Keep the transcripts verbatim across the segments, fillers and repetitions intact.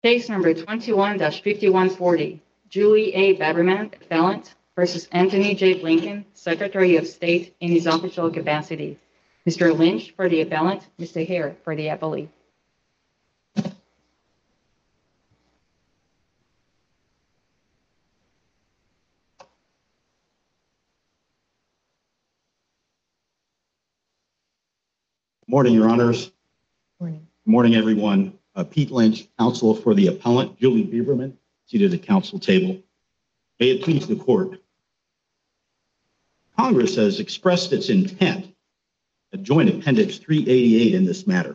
Case number twenty-one dash fifty-one forty, Julie A. Baberman, appellant, versus Anthony J. Blinken, Secretary of State in his official capacity. Mister Lynch for the appellant, Mister Hare for the appellee. Morning, Your Honors. Morning. Good morning, everyone. Uh, Pete Lynch, counsel for the appellant, Julie Baberman, seated at the counsel table. May it please the court. Congress has expressed its intent at Joint Appendix three eighty-eight in this matter.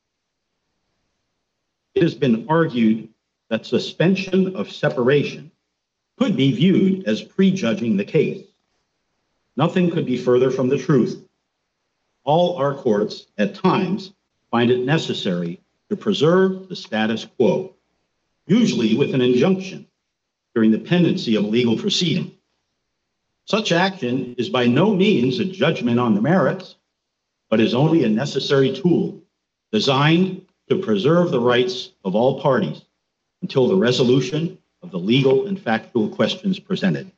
It has been argued that suspension of separation could be viewed as prejudging the case. Nothing could be further from the truth. All our courts, at times, find it necessary to preserve the status quo, usually with an injunction during the pendency of a legal proceeding. Such action is by no means a judgment on the merits, but is only a necessary tool designed to preserve the rights of all parties until the resolution of the legal and factual questions presented.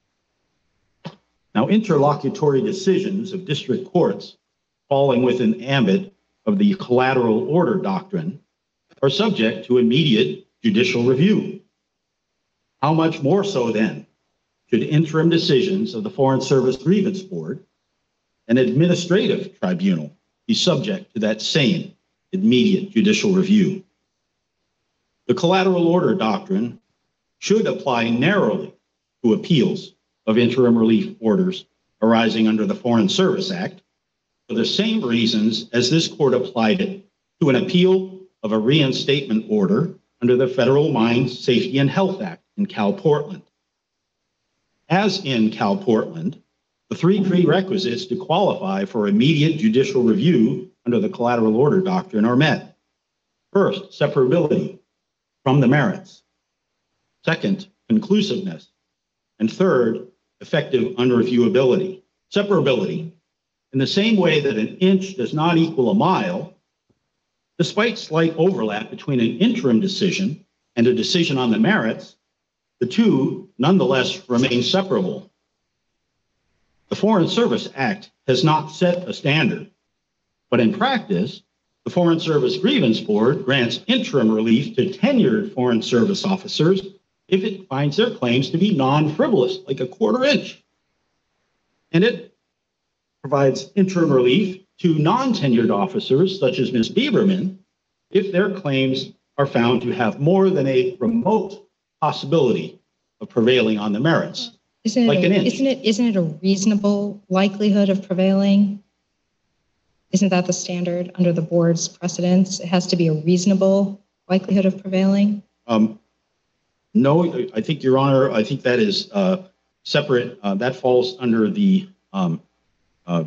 Now, interlocutory decisions of district courts falling within the ambit of the collateral order doctrine are subject to immediate judicial review. How much more so then should interim decisions of the Foreign Service Grievance Board, an administrative tribunal, be subject to that same immediate judicial review? The collateral order doctrine should apply narrowly to appeals of interim relief orders arising under the Foreign Service Act, for the same reasons as this court applied it to an appeal of a reinstatement order under the Federal Mine Safety and Health Act in Cal Portland. As in Cal Portland, the three prerequisites to qualify for immediate judicial review under the collateral order doctrine are met. First, separability from the merits. Second, conclusiveness. And third, effective unreviewability. Separability. In the same way that an inch does not equal a mile, despite slight overlap between an interim decision and a decision on the merits, the two nonetheless remain separable. The Foreign Service Act has not set a standard, but in practice, the Foreign Service Grievance Board grants interim relief to tenured Foreign Service officers if it finds their claims to be non-frivolous, like a quarter inch. And it provides interim relief to non-tenured officers, such as Miz Baberman, if their claims are found to have more than a remote possibility of prevailing on the merits, isn't like it a, an inch. Isn't it, isn't it a reasonable likelihood of prevailing? Isn't that the standard under the board's precedents? It has to be a reasonable likelihood of prevailing? Um, no, I think, Your Honor, I think that is uh, separate. Uh, that falls under the um, Uh,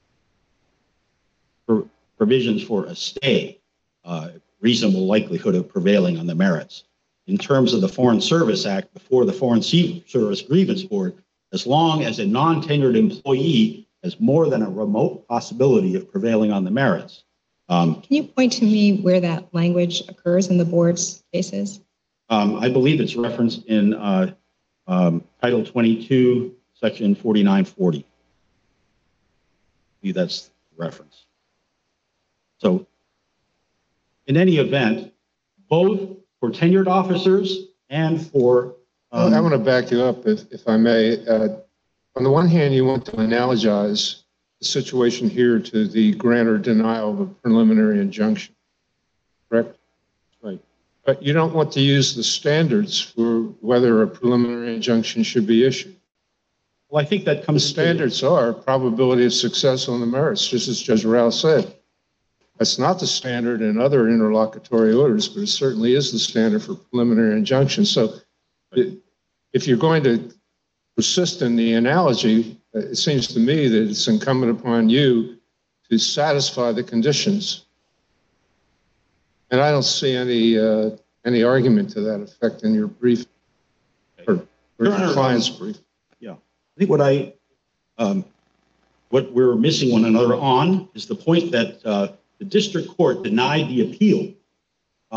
for provisions for a stay, uh, reasonable likelihood of prevailing on the merits. In terms of the Foreign Service Act, before the Foreign Service Grievance Board, as long as a non-tenured employee has more than a remote possibility of prevailing on the merits. Um, Can you point to me where that language occurs in the board's cases? Um, I believe it's referenced in uh, um, Title twenty-two, Section forty-nine forty. That's the reference. So in any event, both for tenured officers and for... Um, I want to back you up, if, if I may. Uh, on the one hand, you want to analogize the situation here to the grant or denial of a preliminary injunction, correct? Right. But you don't want to use the standards for whether a preliminary injunction should be issued. Well, I think that The comes standards are probability of success on the merits, just as Judge Rao said. That's not the standard in other interlocutory orders, but it certainly is the standard for preliminary injunctions. So it, if you're going to persist in the analogy, it seems to me that it's incumbent upon you to satisfy the conditions. And I don't see any uh, any argument to that effect in your brief, or, or your client's brief. I think what I, um, what we're missing one another on is the point that uh, the district court denied the appeal um,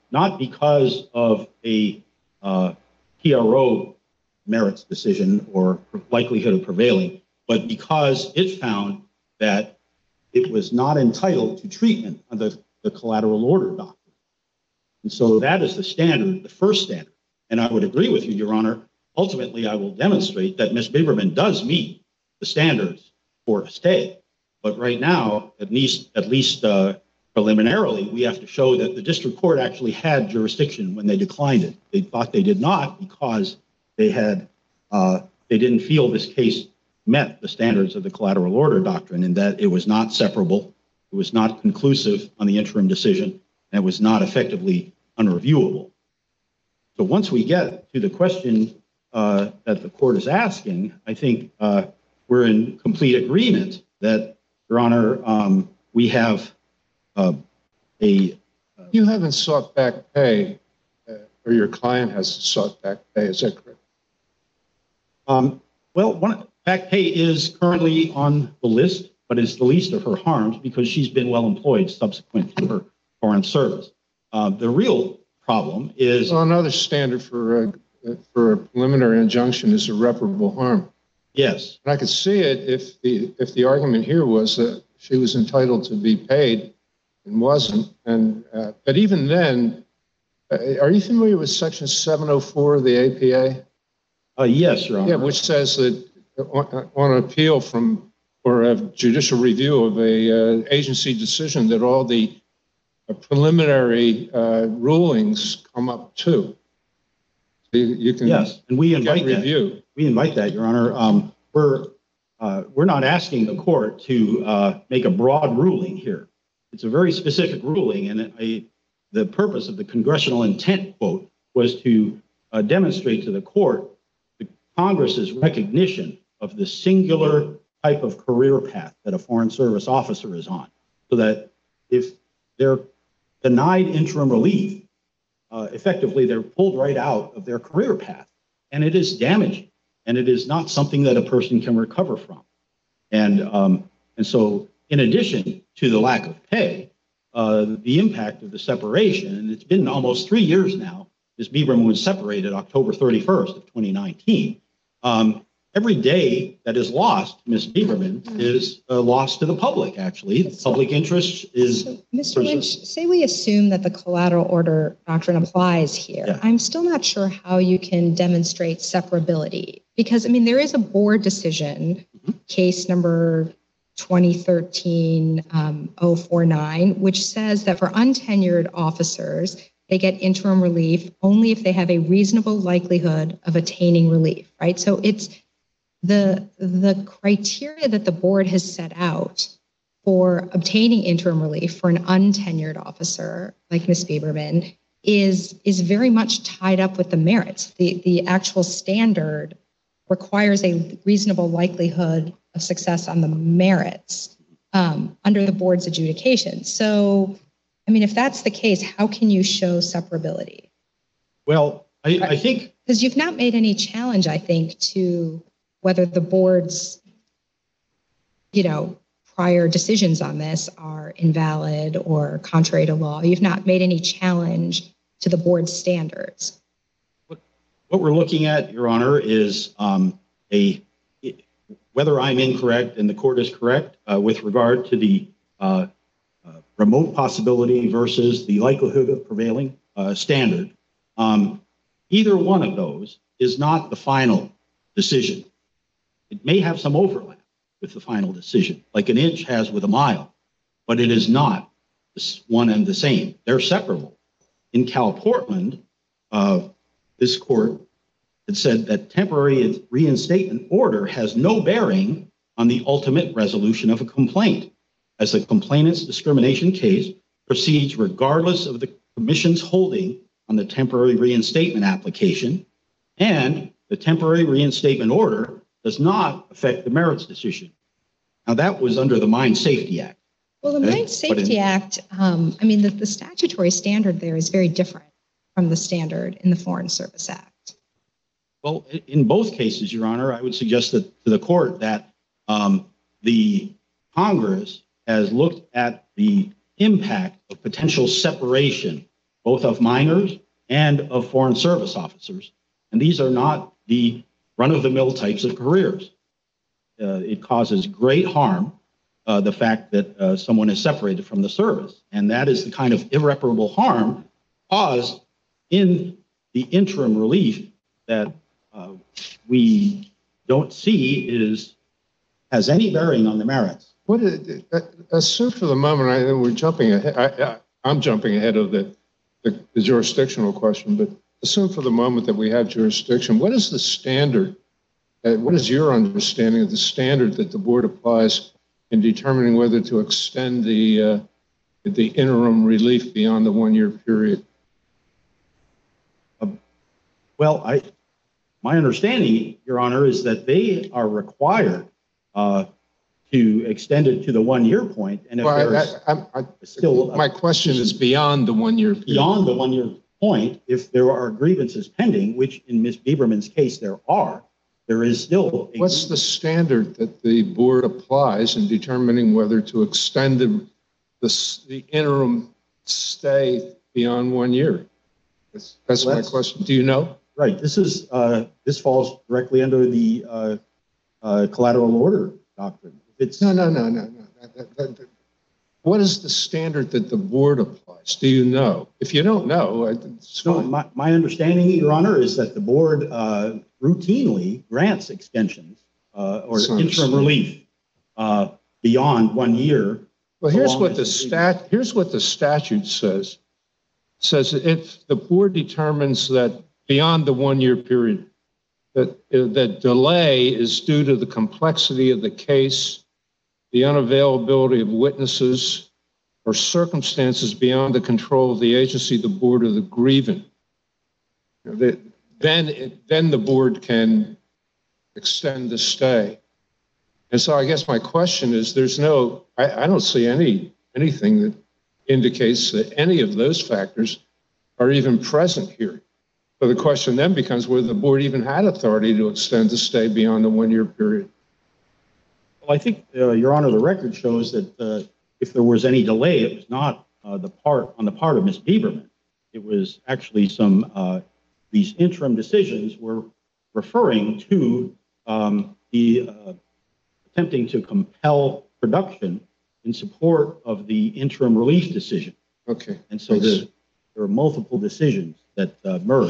not because of a uh, P R O merits decision or likelihood of prevailing, but because it found that it was not entitled to treatment under the collateral order doctrine. And so that is the standard, the first standard. And I would agree with you, Your Honor. Ultimately, I will demonstrate that Miz Biberman does meet the standards for a stay. But right now, at least, at least uh, preliminarily, we have to show that the district court actually had jurisdiction when they declined it. They thought they did not because they had uh, they didn't feel this case met the standards of the collateral order doctrine, and that it was not separable, it was not conclusive on the interim decision, and it was not effectively unreviewable. So once we get to the question uh, that the court is asking, I think uh, we're in complete agreement that, Your Honor, um, we have uh, a... Uh, you haven't sought back pay, uh, or your client has sought back pay, is that correct? Um, well, one, back pay is currently on the list, but it's the least of her harms because she's been well employed subsequent to her foreign service. Uh, the real problem is... Well, another standard for a, for a preliminary injunction is irreparable harm. Yes. And I could see it if the if the argument here was that she was entitled to be paid and wasn't. And uh, but even then, uh, are you familiar with Section seven oh four of the A P A? Uh, yes, Your Honor. Yeah, which says that on, on appeal from or a judicial review of a uh, agency decision, that all the uh, preliminary uh, rulings come up too. So you, you can yes, and we invite get review. That. We invite that, Your Honor. Um, we're uh, we're not asking the court to uh, make a broad ruling here. It's a very specific ruling, and I, the purpose of the congressional intent quote was to uh, demonstrate to the court the Congress's recognition of the singular type of career path that a Foreign Service officer is on, so that if they're denied interim relief, uh, effectively they're pulled right out of their career path, and it is damaging, and it is not something that a person can recover from. And um, and so, in addition to the lack of pay, uh, the impact of the separation, and it's been almost three years now. Miz Biberman was separated October thirty-first of twenty nineteen. Um, every day that is lost, Miz Biberman, is a loss to the public, actually. The public interest is... So, Mister Lynch, say we assume that the collateral order doctrine applies here. Yeah. I'm still not sure how you can demonstrate separability because, I mean, there is a board decision, mm-hmm. case number twenty thirteen oh forty-nine, which says that for untenured officers, they get interim relief only if they have a reasonable likelihood of attaining relief, right? So it's the, the criteria that the board has set out for obtaining interim relief for an untenured officer like Miz Biberman is, is very much tied up with the merits. The, the actual standard requires a reasonable likelihood of success on the merits um, under the board's adjudication. So, I mean, if that's the case, how can you show separability? Well, I, I think... Because you've not made any challenge, I think, to whether the board's, you know, prior decisions on this are invalid or contrary to law. You've not made any challenge to the board's standards. What, what we're looking at, Your Honor, is um, a whether I'm incorrect and the court is correct uh, with regard to the uh, uh, remote possibility versus the likelihood of prevailing uh, standard. Um, either one of those is not the final decision. It may have some overlap with the final decision, like an inch has with a mile, but it is not one and the same. They're separable. In Cal Portland, uh, this court had said that temporary reinstatement order has no bearing on the ultimate resolution of a complaint, as the complainant's discrimination case proceeds regardless of the commission's holding on the temporary reinstatement application, and the temporary reinstatement order does not affect the merits decision. Now, that was under the Mine Safety Act. Well, the okay? Mine Safety in, Act, um, I mean, the, the statutory standard there is very different from the standard in the Foreign Service Act. Well, in both cases, Your Honor, I would suggest that to the court that um, the Congress has looked at the impact of potential separation both of minors and of foreign service officers. And these are not the run-of-the-mill types of careers. Uh, it causes great harm, uh, the fact that uh, someone is separated from the service. And that is the kind of irreparable harm caused in the interim relief that uh, we don't see is has any bearing on the merits. What is, uh, assume for the moment, I we're jumping ahead. I, I, I'm jumping ahead of the, the, the jurisdictional question, but assume for the moment that we have jurisdiction. What is the standard? Uh, what is your understanding of the standard that the board applies in determining whether to extend the uh, the interim relief beyond the one-year period? Uh, well, I my understanding, Your Honor, is that they are required uh, to extend it to the one-year point. And if well, there's I, I, I, still my question is beyond the one-year period. Beyond the one-year point, if there are grievances pending, which in Miz Bieberman's case there are, there is still. A What's the standard that the board applies in determining whether to extend the the, the interim stay beyond one year? That's, that's my Let's- question. Do you know? Right. This is uh, this falls directly under the uh, uh, collateral order doctrine. It's No, no, no, no, no. That, that, that, that- what is the standard that the board applies? Do you know? If you don't know, it's no, fine. my, my understanding, Your Honor, is that the board uh, routinely grants extensions uh, or Sounds- interim relief uh, beyond one year. Well, so here's long what as the the stat, here's what the statute says. It says that if the board determines that beyond the one-year period, that, uh, that delay is due to the complexity of the case, the unavailability of witnesses, or circumstances beyond the control of the agency, the board, or the grievant, you know, that, then, it, then the board can extend the stay. And so I guess my question is, there's no, I, I don't see any anything that indicates that any of those factors are even present here. So the question then becomes whether the board even had authority to extend the stay beyond the one-year period. Well, I think, uh, Your Honor, the record shows that uh, if there was any delay, it was not uh, the part on the part of Miz Bieberman. It was actually some, uh, these interim decisions were referring to um, the uh, attempting to compel production in support of the interim relief decision. Okay. And so Thanks. the, there are multiple decisions that uh, merge.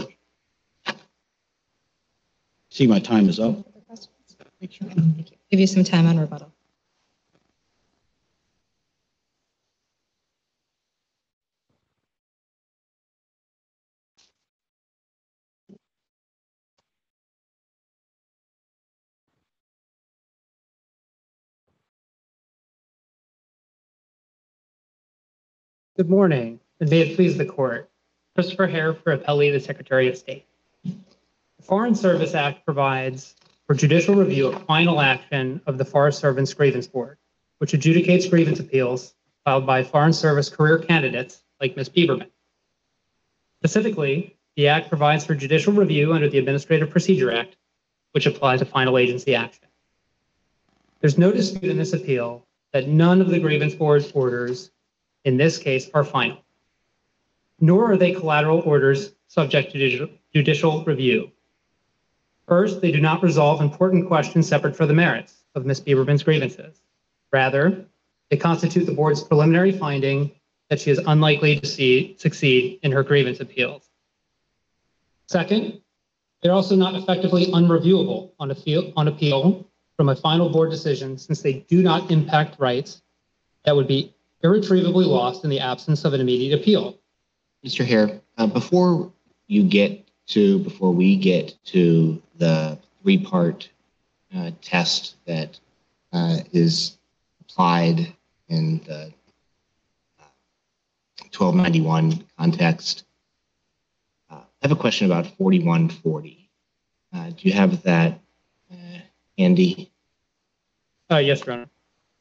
See, my time is up. Other questions? Thank you. Give you some time on rebuttal. Good morning, and may it please the court. Christopher Hare for Appellee, the Secretary of State. The Foreign Service Act provides for judicial review of final action of the Forest Service Grievance Board, which adjudicates grievance appeals filed by Foreign Service career candidates like Miz Bieberman. Specifically, the Act provides for judicial review under the Administrative Procedure Act, which applies to final agency action. There's no dispute in this appeal that none of the Grievance Board's orders in this case are final, nor are they collateral orders subject to judicial review. First, they do not resolve important questions separate from the merits of Miz Bieberman's grievances. Rather, they constitute the board's preliminary finding that she is unlikely to see, succeed in her grievance appeals. Second, they're also not effectively unreviewable on appeal, on appeal from a final board decision, since they do not impact rights that would be irretrievably lost in the absence of an immediate appeal. Mister Hare, uh, before you get to, before we get to the three-part uh, test that uh, is applied in the uh, twelve ninety-one context, uh, I have a question about forty-one forty. Uh, do you have that uh, handy? Uh, yes, Your Honor.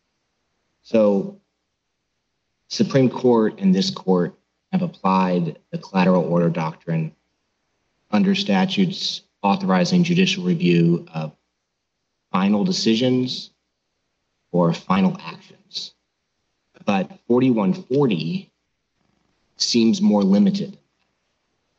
So, Supreme Court and this court have applied the collateral order doctrine under statutes authorizing judicial review of final decisions or final actions. But forty-one forty seems more limited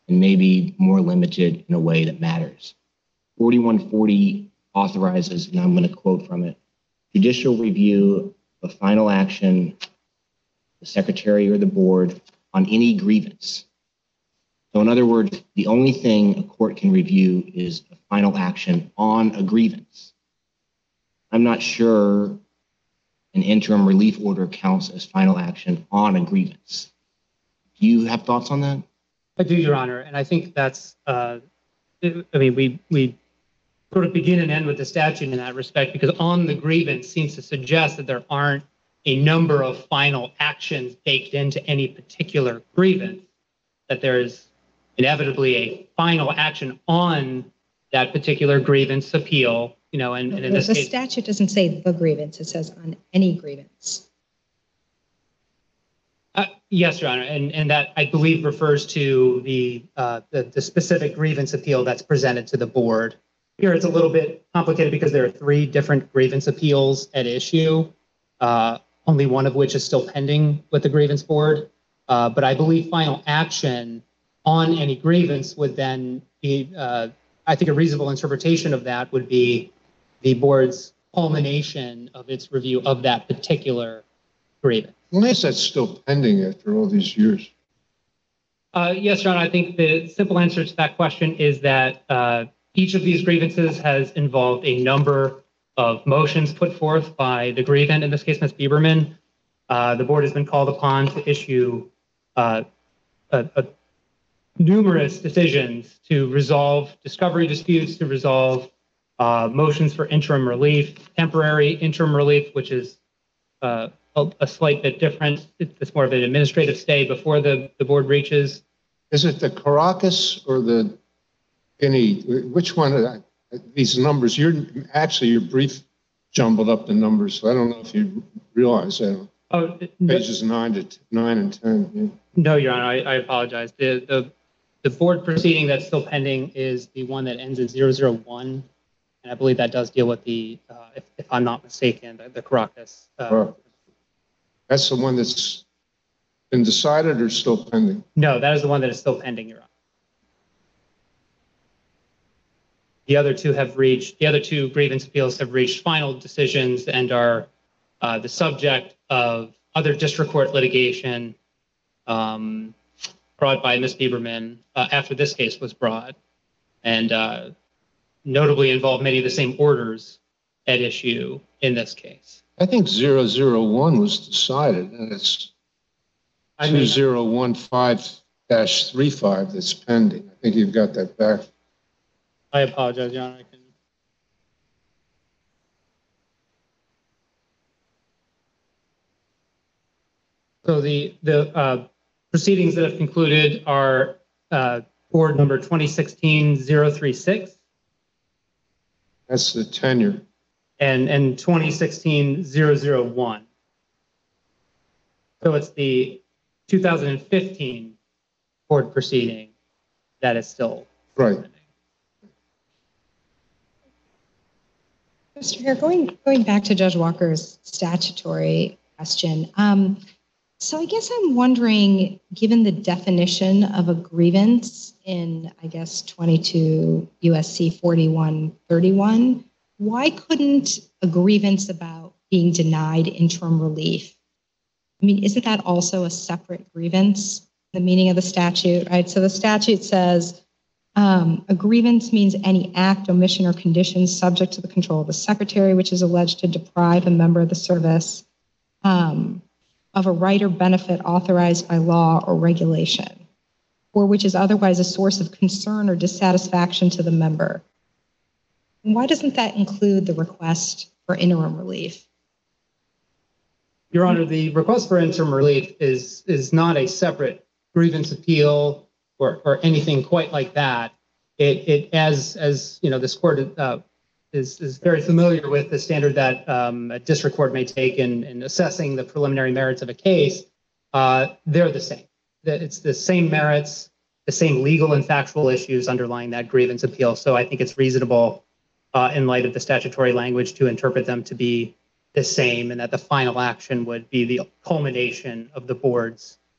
and maybe more limited in a way that matters. forty-one forty authorizes, and I'm going to quote from it, judicial review of final action, the secretary or the board on any grievance. So in other words, the only thing a court can review is a final action on a grievance. I'm not sure an interim relief order counts as final action on a grievance. Do you have thoughts on that? I do, Your Honor, and I think that's, uh, I mean, we we sort of begin and end with the statute in that respect, because on the grievance seems to suggest that there aren't a number of final actions baked into any particular grievance, that there is inevitably a final action on that particular grievance appeal, you know, and, and in The, this the case, statute doesn't say the grievance, it says on any grievance. uh, yes, Your Honor, and, and that I believe refers to the, uh, the the specific grievance appeal that's presented to the board. Here it's a little bit complicated because there are three different grievance appeals at issue, uh, only one of which is still pending with the grievance board. Uh, but I believe final action on any grievance would then be, uh, I think a reasonable interpretation of that would be the board's culmination of its review of that particular grievance. Why is that still pending after all these years? Uh, yes, John, I think the simple answer to that question is that uh, each of these grievances has involved a number of motions put forth by the grievant, in this case, Miz Bieberman. Uh, the board has been called upon to issue uh, a, a numerous decisions to resolve discovery disputes, to resolve uh, motions for interim relief, temporary interim relief, which is uh, a, a slight bit different. It's more of an administrative stay before the, the board reaches. Is it the Caracas or the Guinea? Which one of that? These numbers, you're actually, your brief jumbled up the numbers, so I don't know if you realize that. Oh, no, Pages nine to t- nine and ten. Yeah. no, Your Honor, I, I apologize. The, the the board proceeding that's still pending is the one that ends in zero zero one, and I believe that does deal with the, uh, if, if I'm not mistaken, the, the Caracas. Uh, Right. That's the one that's been decided or still pending? No, that is the one that is still pending, Your Honor. The other two have reached, the other two grievance appeals have reached final decisions and are uh, the subject of other district court litigation um, brought by Miz Bieberman uh, after this case was brought, and uh, notably involve many of the same orders at issue in this case. I think zero zero one was decided, and it's I two mean, zero one five dash three five that's pending. I think you've got that back. I apologize, Your Honor. I can... So the the uh, proceedings that have concluded are uh, board number twenty sixteen zero three six That's the tenure. and and twenty sixteen zero zero one. So it's the two thousand fifteen board proceeding that is still Right. pending. Mister Hare, going, going back to Judge Walker's statutory question, um, so I guess I'm wondering, given the definition of a grievance in, I guess, twenty-two U S C forty-one thirty-one, why couldn't a grievance about being denied interim relief? I mean, isn't that also a separate grievance, the meaning of the statute, right? So the statute says, Um, a grievance means any act, omission, or condition subject to the control of the secretary, which is alleged to deprive a member of the service um, of a right or benefit authorized by law or regulation, or which is otherwise a source of concern or dissatisfaction to the member. And why doesn't that include the request for interim relief? Your Honor, the request for interim relief is is not a separate grievance appeal or or anything quite like that. It it as as you know, this court uh, is is very familiar with the standard that um, a district court may take in, in assessing the preliminary merits of a case. Uh, they're the same. It's the same merits, the same legal and factual issues underlying that grievance appeal. So I think it's reasonable, uh, in light of the statutory language, to interpret them to be the same, and that the final action would be the culmination of the board's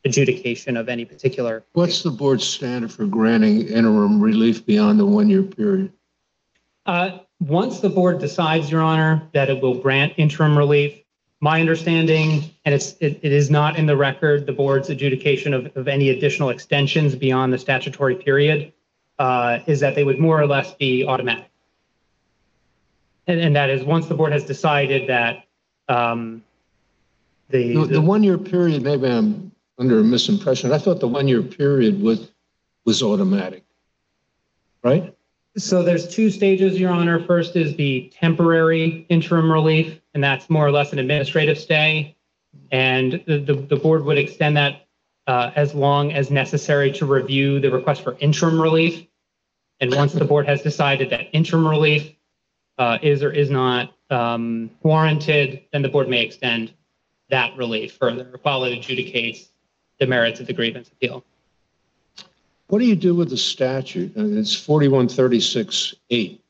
adjudication of any particular. What's the board's standard for granting interim relief beyond the one-year period? Uh, once the board decides, Your Honor, that it will grant interim relief, my understanding, and it's it, it is not in the record, the board's adjudication of, of any additional extensions beyond the statutory period, uh, is that they would more or less be automatic. And, and that is once the board has decided that um, the, The, the, the one-year period, maybe I'm under a misimpression. I thought the one-year period was, was automatic, right? So there's two stages, Your Honor. First is the temporary interim relief, and that's more or less an administrative stay. And the, the, the board would extend that uh, as long as necessary to review the request for interim relief. And once the board has decided that interim relief uh, is or is not um, warranted, then the board may extend that relief further while it adjudicates the merits of the grievance appeal. What do you do with the statute? Uh, It's forty-one thirty-six eight.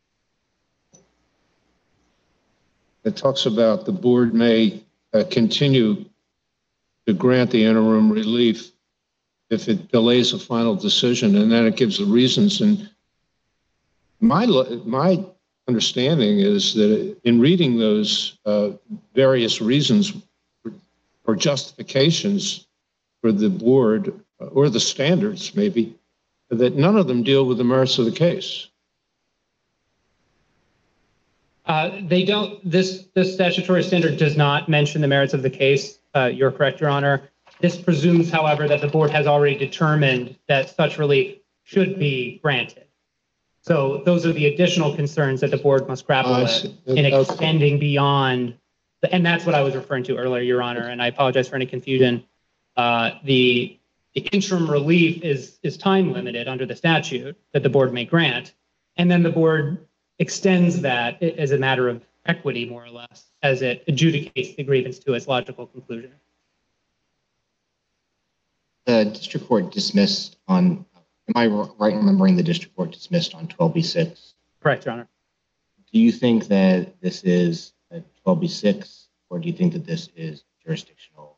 It talks about the board may uh, continue to grant the interim relief if it delays a final decision, and then it gives the reasons. And my lo- my understanding is that in reading those uh, various reasons or justifications for the board, or the standards maybe, that none of them deal with the merits of the case. Uh, they don't, this, this statutory standard does not mention the merits of the case. Uh, you're correct, Your Honor. This presumes, however, that the board has already determined that such relief should be granted. So those are the additional concerns that the board must grapple I with see. in Okay. extending beyond, the, and that's what I was referring to earlier, Your Honor, and I apologize for any confusion. Uh, the The interim relief is, is time limited under the statute that the board may grant. And then the board extends that as a matter of equity, more or less, as it adjudicates the grievance to its logical conclusion. The district court dismissed on, am I right in remembering the district court dismissed on twelve B six? Correct, Your Honor. Do you think that this is a twelve B six, or do you think that this is jurisdictional?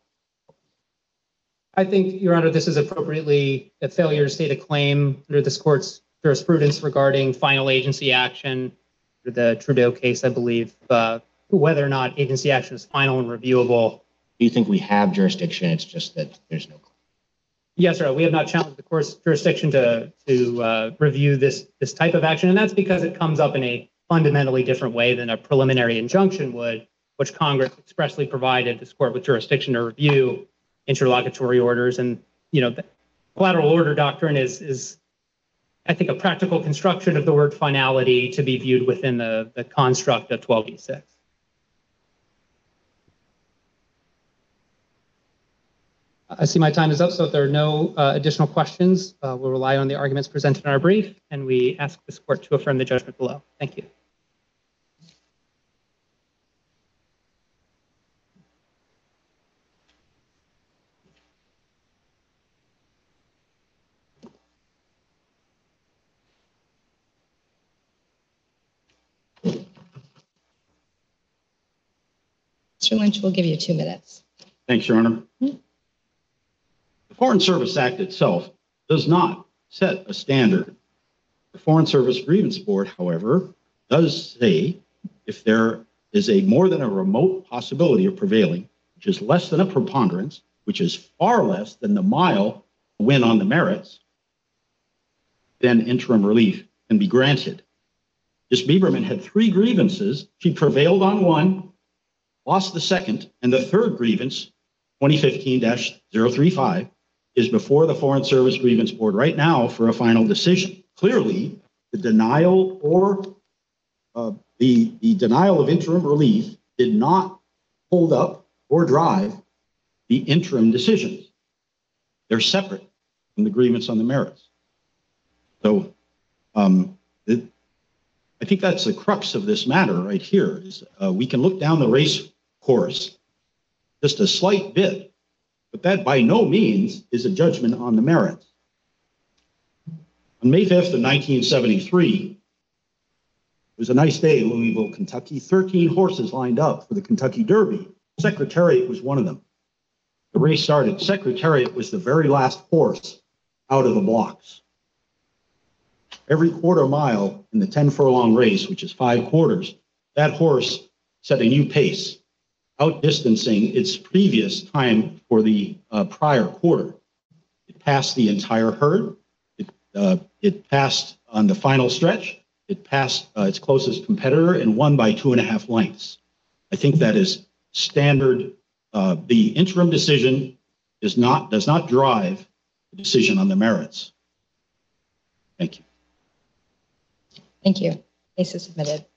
I think, Your Honor, this is appropriately a failure to state a claim under this court's jurisprudence regarding final agency action. Under the Trudeau case, I believe, uh, whether or not agency action is final and reviewable. Do you think we have jurisdiction? It's just that there's no claim. Yes, sir. We have not challenged the court's jurisdiction to to uh, review this this type of action, and that's because it comes up in a fundamentally different way than a preliminary injunction would, which Congress expressly provided this court with jurisdiction to review interlocutory orders. And you know, the collateral order doctrine is is I think a practical construction of the word finality to be viewed within the the construct of twelve B six. I see my time is up, so if there are no uh, additional questions, uh, we'll rely on the arguments presented in our brief, and we ask this court to affirm the judgment below. Thank you. Mister Lynch, we'll give you two minutes. Thanks, Your Honor. The Foreign Service Act itself does not set a standard. The Foreign Service Grievance Board, however, does say if there is a more than a remote possibility of prevailing, which is less than a preponderance, which is far less than the mile win on the merits, then interim relief can be granted. Miz Biberman had three grievances. She prevailed on one, lost the second, and the third grievance, twenty fifteen dash zero three five, is before the Foreign Service Grievance Board right now for a final decision. Clearly, the denial or uh, the, the denial of interim relief did not hold up or drive the interim decisions. They're separate from the grievance on the merits. So um, it, I think that's the crux of this matter right here is uh, we can look down the race course just a slight bit, but that by no means is a judgment on the merits. On May fifth of nineteen seventy-three, it was a nice day in Louisville, Kentucky. thirteen horses lined up for the Kentucky Derby. Secretariat was one of them. The race started. Secretariat was the very last horse out of the blocks. Every quarter mile in the ten furlong race, which is five quarters, that horse set a new pace, outdistancing its previous time for the uh, prior quarter. It passed the entire herd. It, uh, it passed on the final stretch. It passed uh, its closest competitor and won by two and a half lengths. I think that is standard. Uh, the interim decision is not, does not drive the decision on the merits. Thank you. Thank you. Case is submitted.